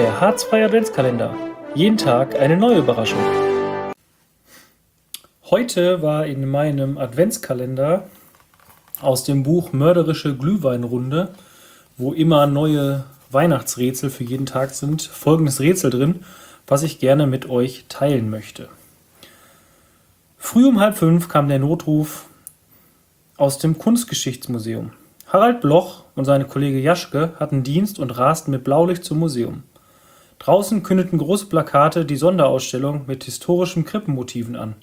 Der harzfreie Adventskalender. Jeden Tag eine neue Überraschung. Heute war in meinem Adventskalender aus dem Buch Mörderische Glühweinrunde, wo immer neue Weihnachtsrätsel für jeden Tag sind, folgendes Rätsel drin, was ich gerne mit euch teilen möchte. Früh um 4:30 kam der Notruf aus dem Kunstgeschichtsmuseum. Harald Bloch und seine Kollege Jaschke hatten Dienst und rasten mit Blaulicht zum Museum. Draußen kündeten große Plakate die Sonderausstellung mit historischen Krippenmotiven an.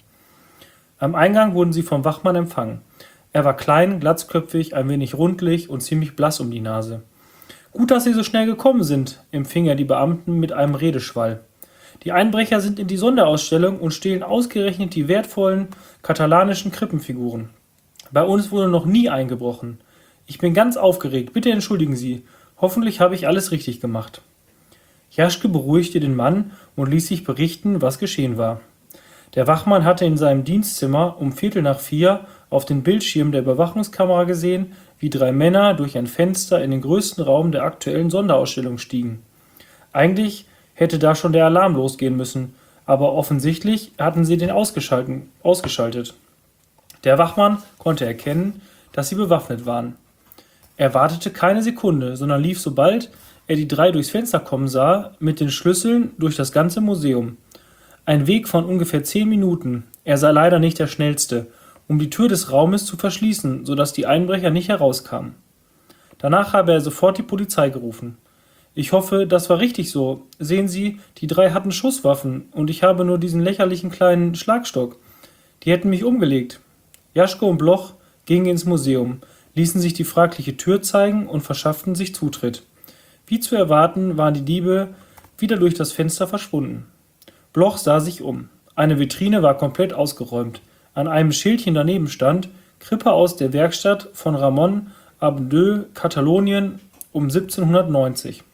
Am Eingang wurden sie vom Wachmann empfangen. Er war klein, glatzköpfig, ein wenig rundlich und ziemlich blass um die Nase. »Gut, dass Sie so schnell gekommen sind«, empfing er die Beamten mit einem Redeschwall. »Die Einbrecher sind in die Sonderausstellung und stehlen ausgerechnet die wertvollen katalanischen Krippenfiguren. Bei uns wurde noch nie eingebrochen. Ich bin ganz aufgeregt, bitte entschuldigen Sie. Hoffentlich habe ich alles richtig gemacht.« Jaschke beruhigte den Mann und ließ sich berichten, was geschehen war. Der Wachmann hatte in seinem Dienstzimmer um 3:15 auf den Bildschirm der Überwachungskamera gesehen, wie 3 Männer durch ein Fenster in den größten Raum der aktuellen Sonderausstellung stiegen. Eigentlich hätte da schon der Alarm losgehen müssen, aber offensichtlich hatten sie den ausgeschaltet. Der Wachmann konnte erkennen, dass sie bewaffnet waren. Er wartete keine Sekunde, sondern lief, sobald er die 3 durchs Fenster kommen sah, mit den Schlüsseln durch das ganze Museum. Ein Weg von ungefähr 10 Minuten, er sei leider nicht der schnellste, um die Tür des Raumes zu verschließen, sodass die Einbrecher nicht herauskamen. Danach habe er sofort die Polizei gerufen. »Ich hoffe, das war richtig so. Sehen Sie, die 3 hatten Schusswaffen und ich habe nur diesen lächerlichen kleinen Schlagstock. Die hätten mich umgelegt.« Jaschke und Bloch gingen ins Museum, ließen sich die fragliche Tür zeigen und verschafften sich Zutritt. Wie zu erwarten, waren die Diebe wieder durch das Fenster verschwunden. Bloch sah sich um. Eine Vitrine war komplett ausgeräumt. An einem Schildchen daneben stand: Krippe aus der Werkstatt von Ramon Abdeu, Katalonien, um 1790.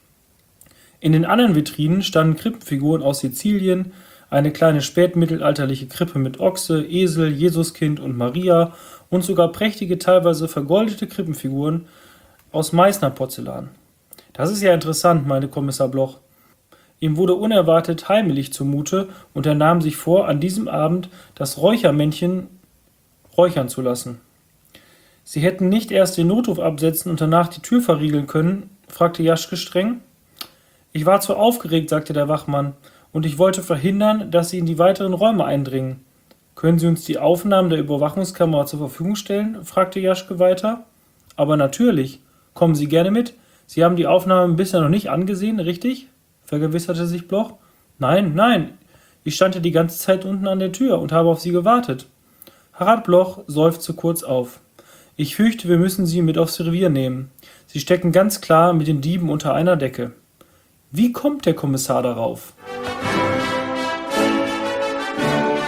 In den anderen Vitrinen standen Krippenfiguren aus Sizilien, eine kleine spätmittelalterliche Krippe mit Ochse, Esel, Jesuskind und Maria und sogar prächtige, teilweise vergoldete Krippenfiguren aus Meißner Porzellan. »Das ist ja interessant«, meinte Kommissar Bloch. Ihm wurde unerwartet heimelig zumute und er nahm sich vor, an diesem Abend das Räuchermännchen räuchern zu lassen. »Sie hätten nicht erst den Notruf absetzen und danach die Tür verriegeln können?« fragte Jaschke streng. »Ich war zu aufgeregt«, sagte der Wachmann, »und ich wollte verhindern, dass Sie in die weiteren Räume eindringen.« »Können Sie uns die Aufnahmen der Überwachungskamera zur Verfügung stellen?« fragte Jaschke weiter. »Aber natürlich. Kommen Sie gerne mit. Sie haben die Aufnahmen bisher noch nicht angesehen, richtig?« vergewisserte sich Bloch. Nein. Ich stand ja die ganze Zeit unten an der Tür und habe auf Sie gewartet.« Harald Bloch seufzte kurz auf. »Ich fürchte, wir müssen Sie mit aufs Revier nehmen. Sie stecken ganz klar mit den Dieben unter einer Decke.« Wie kommt der Kommissar darauf?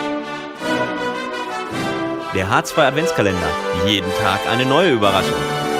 Der harzfreie Adventskalender. Jeden Tag eine neue Überraschung.